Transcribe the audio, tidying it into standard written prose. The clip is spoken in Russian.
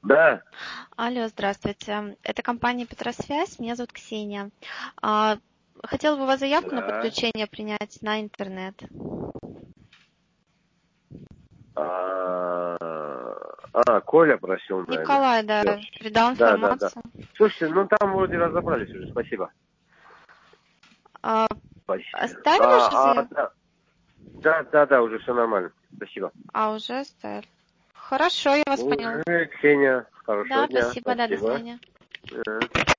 Да. Алло, здравствуйте. Это компания Петросвязь. Меня зовут Ксения. Хотела бы у вас заявку на подключение принять на интернет. Коля просил, наверное. Николай, да, передал информацию. Да. Слушайте, ну там вроде разобрались уже, спасибо. Оставили вашу заявку? Да, уже все нормально, спасибо. Уже оставили. Хорошо, я вас поняла. Ксения, хорошего дня. Да, спасибо, до свидания.